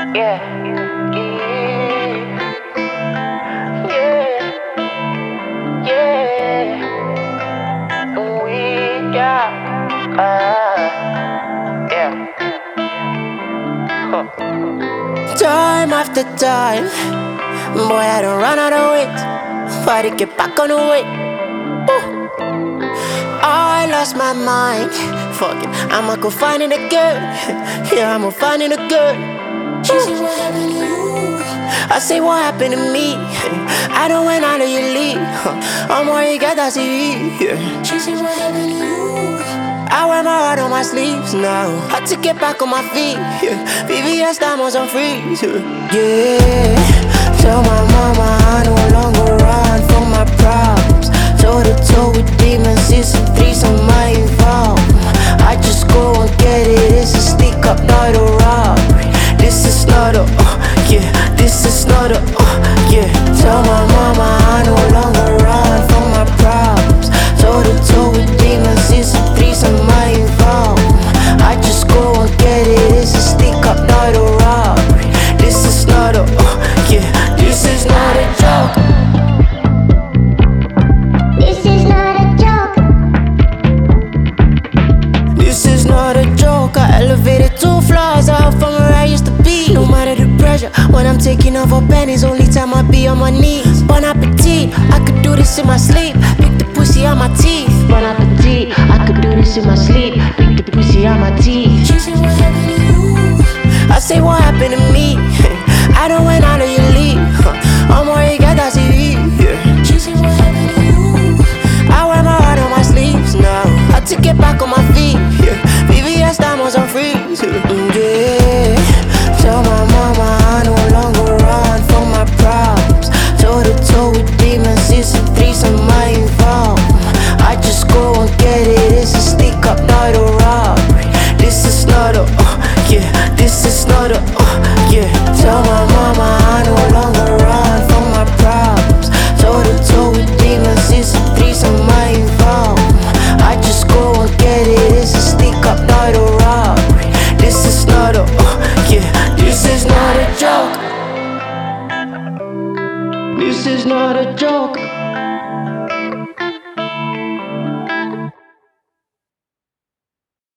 Yeah, yeah, yeah, yeah. We got, yeah. Time after time, boy, I don't run out of wit. Try to get back on the way. I lost my mind. Fuck it, I'ma go find it again. Yeah, I'ma find it again. She said, what happened to you? I say, what happened to me? I don't went out of your league. I'm where you got that CV. She said, what happened to you? I wear my heart on my sleeves now. Had to get back on my feet. VVS diamonds on freeze. Yeah, tell my mama I no longer run from my problems. Toe to toe with demons, it's a threesome I involve. I just go and get it, it's a stick up, not a robbery. This is not a, yeah, this is not a, yeah. Tell my mama I no longer run from my problems. Toe to toe with demons, it's a threesome I involve. I just go and get it, it's a stick up, not a robbery. This is not a, yeah, this is not a joke. This is not a joke. This is not a joke. I elevated 2 floors out from where I used to be. No matter the pressure, when I'm taking off her panties, only time I be on my knees. Bon appetit, I could do this in my sleep. Pick the pussy on my teeth. Bon appetit, I could do this in my sleep. Pick the pussy on my teeth. She said, what happened to you? I say, what happened to me? I don't went out of your league. I'm where you got that CV. She said, what happened to you? I wear my heart on my sleeves now. Had to get back on my feet. VVS diamonds on freeze. Yeah, tell my mama I no longer run from my problems. Toe to toe with demons, it's a threesome I involve. I just go and get it, it's a stick up, not a robbery. This is not a, yeah, this is not a, yeah. Tell my mama I no longer run from my problems. Toe to toe with demons, it's a threesome I involve. I just go and get it, it's a stick up, not a robbery. This is not a, yeah, this is not a joke. This is not a joke.